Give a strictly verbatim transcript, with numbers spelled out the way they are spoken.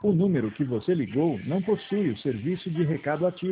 O número que você ligou não possui o serviço de recado ativo.